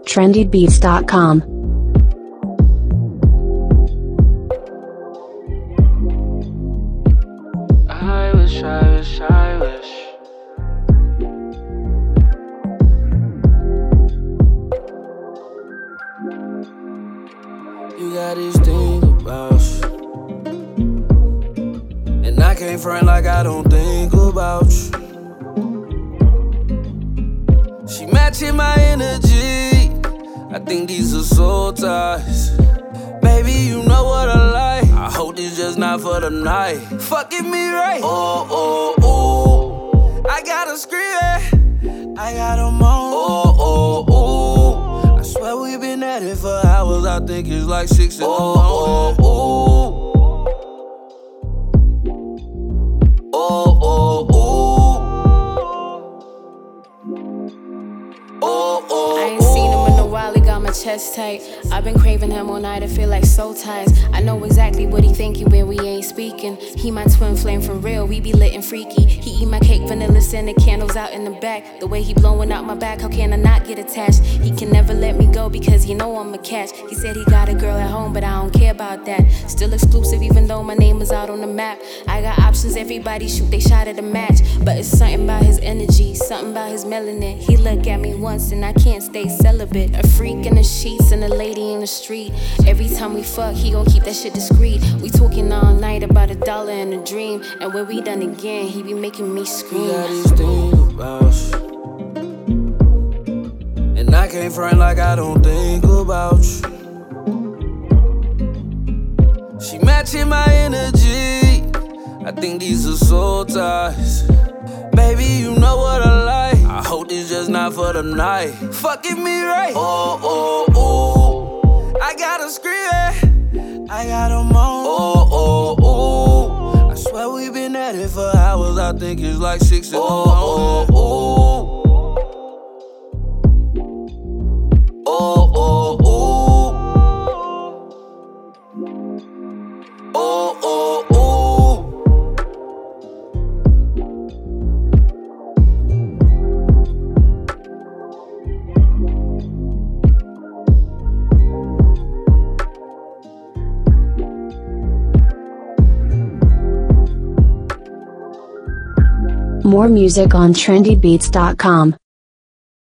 trendybeats.com. I wish. You got these things about you, and I can't front like I don't think about you. She matching my energy. I think these are soul ties. Baby, you know what I like. I hope this just not for the night. Fucking me right. Oh, oh, oh. I gotta scream. I gotta moan. Oh, oh, oh. I swear we've been at it for hours. I think it's like 6 in the morning. Oh, oh, oh. Oh, oh, oh. Oh, oh, I ain't seen him in a while, he got my chest tight. I've been craving him all night, I feel like soul ties. I know exactly what he thinking when we ain't speaking. He my twin flame for real, we be lit and freaky. He eat my cake, vanilla scented candles out in the back. The way he blowing out my back, how can I not get attached? He can never let me go because he know I'm a catch. He said he got a girl at home, but I don't care about that. Still exclusive even though my name is out on the map. I got options, everybody shoot they shot at a match. But it's something about his energy, something about his melanin. He look at me once and I can't stay celibate. A freak in the sheets and a lady in the street. Every time we fuck, he gon' keep that shit discreet. We talking all night about $1 and a dream. And when we done again, he be making me scream. You got these things about you, and I can't front like I don't think about you. She matching my energy. I think these are soul ties. Baby, you know what I like. I hope this just not for the night. Fucking me right. Oh, oh, oh. I gotta scream. I gotta moan. Oh, oh, oh. I swear we've been at it for hours. I think it's like 6 in the morning. Oh, oh, oh. Oh, oh, oh. Oh, oh, oh. More music on trendybeats.com.